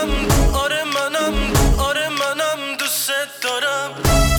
منم دوست دارم.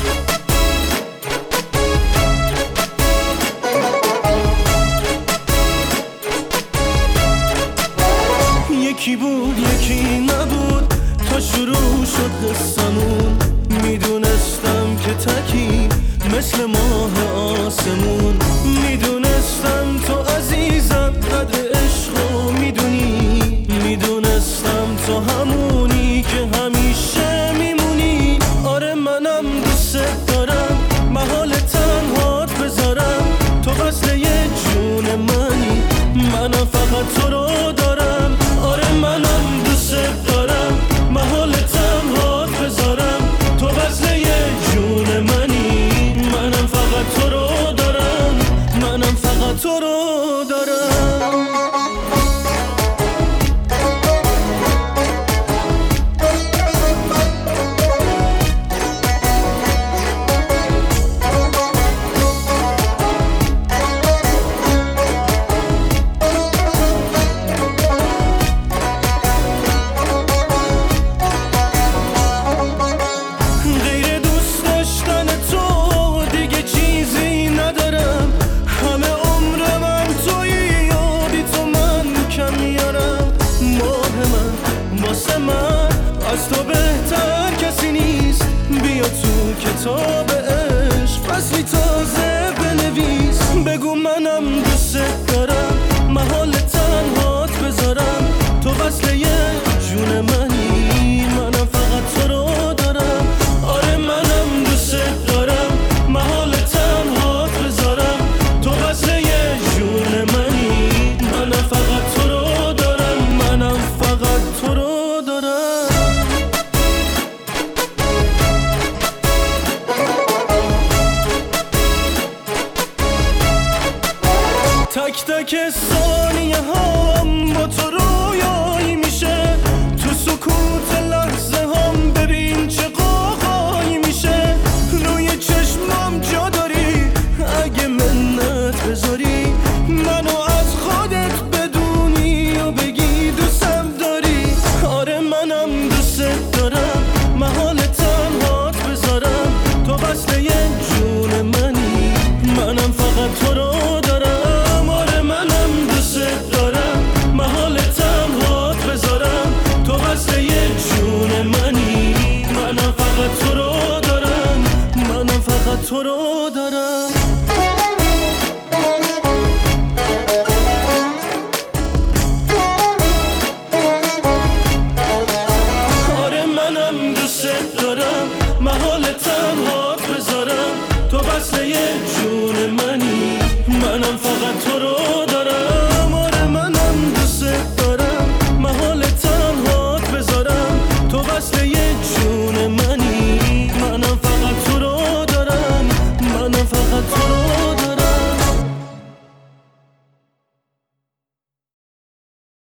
یکی بود یکی نبود تا شروع شد قصمون. میدونستم که تکی مثل ماه آسمون. میدونستم تو عزیزم قدر عشقو میدونی. میدونستم تو همونی که همیشه میمونی. آره منم دوست دارم محال تنهات بذارم. تو وصل یه جون منی منم فقط تو رو دارم. آره منم دوست دارم محال تنهات بذارم. تو وصل یه جون منی منم فقط تو رو دارم. منم فقط تو رو دارم. از تو بهتر کسی نیست. بیا تو کتاب عشق فصلی تازه بنویس. بگو منم دوست دارم محال تنهات بذارم. تو وصل یه جون منی منم فقط تو رو دارم. آره منم دوست دارم محال تنهات بذارم. تو وصل یه جون منی منم فقط تو رو دارم. منم فقط تو رو دارم. تک تک ثانیه هم با تو رویایی میشه. تو سکوت لحظه هم ببین چه قاقایی میشه. روی چشمم جا داری اگه منت بذاری. منو از خودت بدونی و بگی دوستم داری. آره منم دوست دارم محال تنهات بذارم. تو وصل یه جون منی منم فقط تو رو دارم. تو رو دارم. آره منم دوست دارم محال تنهات بذارم. تو وصل یه